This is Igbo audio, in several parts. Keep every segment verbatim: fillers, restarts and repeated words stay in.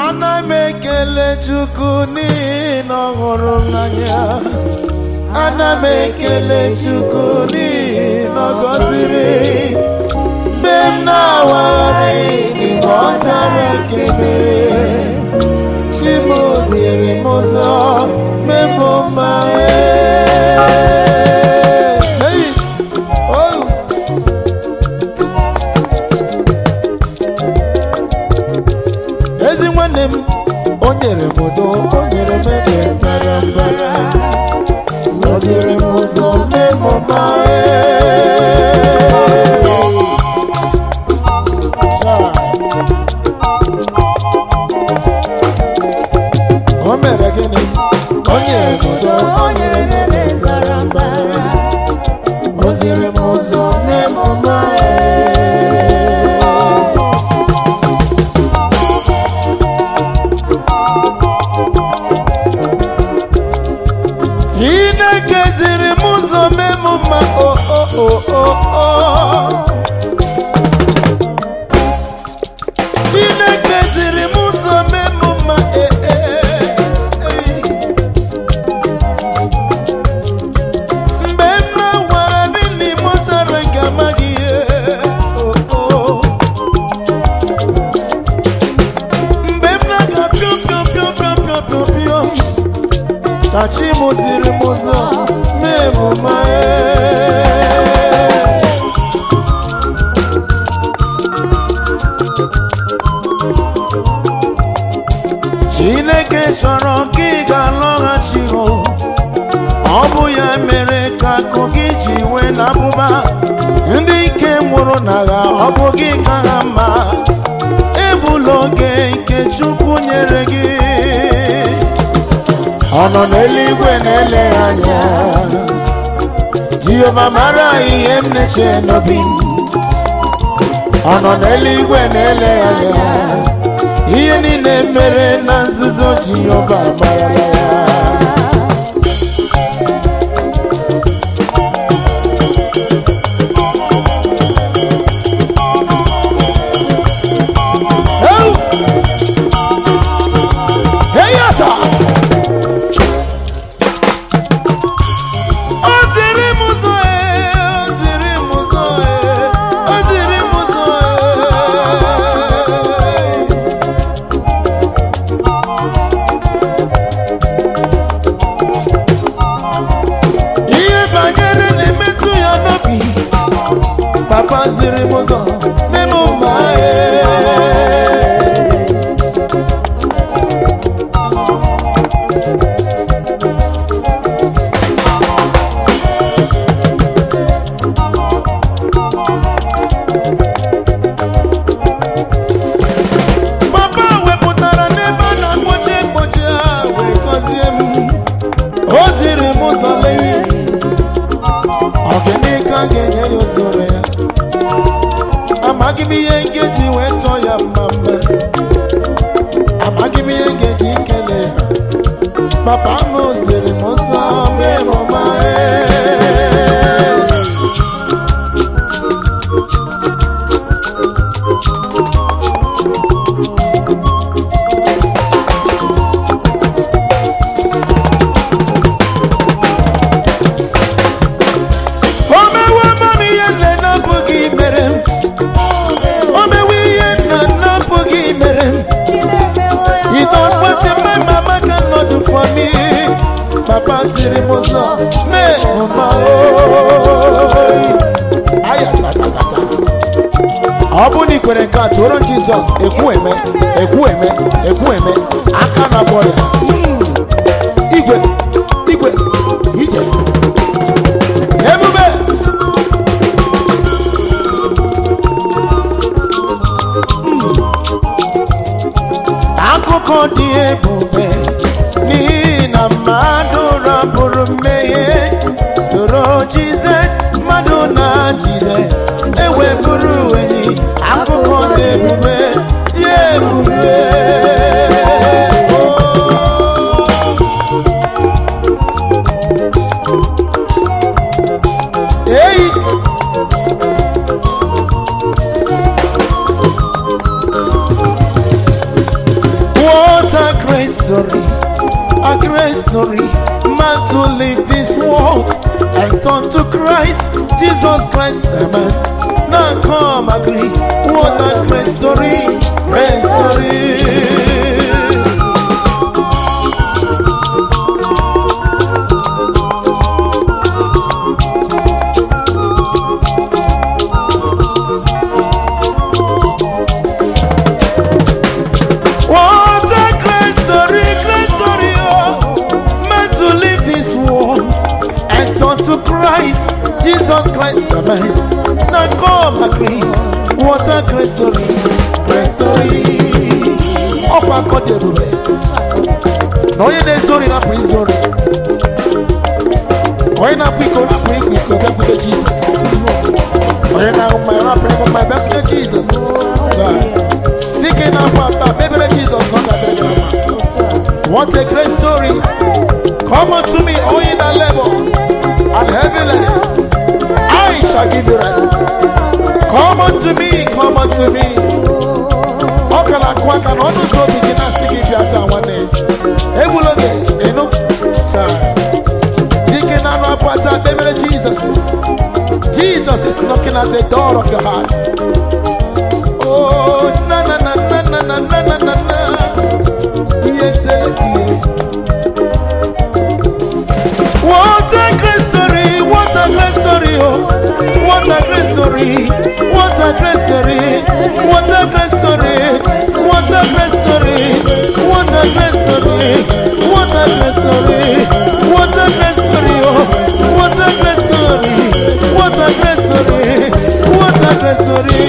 ana m ekele Chukwu n'ihi na ọ hụrụ m n'anya ana m ekele Chukwu n'ihi na ọ gọziri mgbe m na-awagharị mgbe ọ zara ekele chi m ziri m ụzọ mebụ mma ezi nwanne m o nyere m udo o nyere m ebe sara mbara o ziri m ụzọ mebụ mma o mere gịnị o nyere m udo o nyere m ebe sara mbara o ziri m ụzọ mebụ mma Chineke ziri m ụzọ mebụ mma o o o o o Chineke ziri m ụzọ mebụ mma e e mgbe m na-awagharị n'ime ọzara nke amaghị ihe o o mgbe m na-aga pịọ pịọ pịọ pịọ pịọ pịọ pịọ ka chi m ziri m ụzọ mebụ mma Chineke chọrọ ka ị ga-alọghachi ọ bụ ya mere ka akụ gị ji nwee na abụba ndị ike nwụrụ n'agha ọ bụ gị ka ha mma egbula oge nke Chukwu nyere gị ọ nọ n'eluigwe na-ele anya Jehova mara ihe m na-eche n'obi m ọ nọ n'eluigwe na-ele anya ihe niile mere na nzuzo Jehova mara ya Papa ziri m ụzọ mebụ mma Papa wepụtara n'ebe a na-akpọchi ekpochi a wee gọzie m o ziri m ụzọ lee ọ gịnị ka a ga-enye ya ozure ya amaghị m ihe nkeji wee chọọ ya mma mma amaghị m ihe nkeji nkele ya papa m ziri m ụzọ mebụ mma Papa ziri m ụzọ mebụ mma ọ bụ na ikwere nke a tụọrọ Jizọs ekwu eme ekwu eme ekwu eme aka na bọrọ igwe igwe ije ebube akụkọ dị ebube n'ihi na mmadụ rapụrụ mmehie soro Jizọs mmadụ na Jizọs ewepụrụ enyi akụkọ dị ebube dị ebube eyi story, a great story. Man to leave this world and turn to Christ, Jesus Christ, the man. Now come agree, what a great story, great story. Jesus Christ, the man. Now come agree. What a great story, great story. Up and cut the room. No, you didn't story, not free story. Why not quick on a quick, quick, go back to Jesus. Why now my rap, my back to Jesus. Seeking up after baby Jesus, not that baby. What a great story. Come on to me, all in a level and heavy level. I shall give you rest. Come unto me, come unto me. Okala kwaka no no so begin to sing it at one day. Ebuloge, you know. Digging on our pata, baby Jesus. Jesus is knocking at the door of your heart. Oh, na na na na na na na na na na. Yes, what a great story, what a great story, oh. What a great story, what a great story, what a great story, what a great story, what a great story, what a great story, what a great story, oh, what a great story, what a great story, what a great story.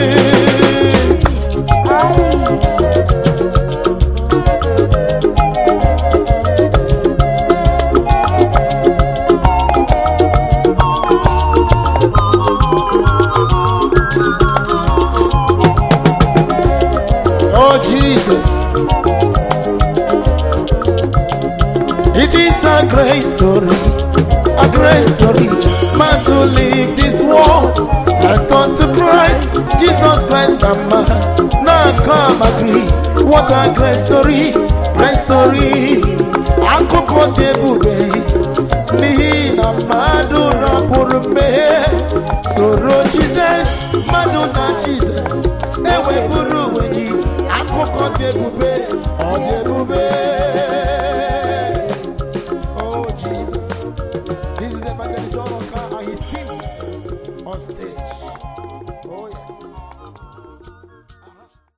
It is a great story, a great story. Man to leave this world and turn to Christ, Jesus Christ, a man. Now come agree, what a great story, great story. Akoko debube, nihina madura purme. Soro Jesus, maduna Jesus. Ewe buru weni, akoko debube, o debube.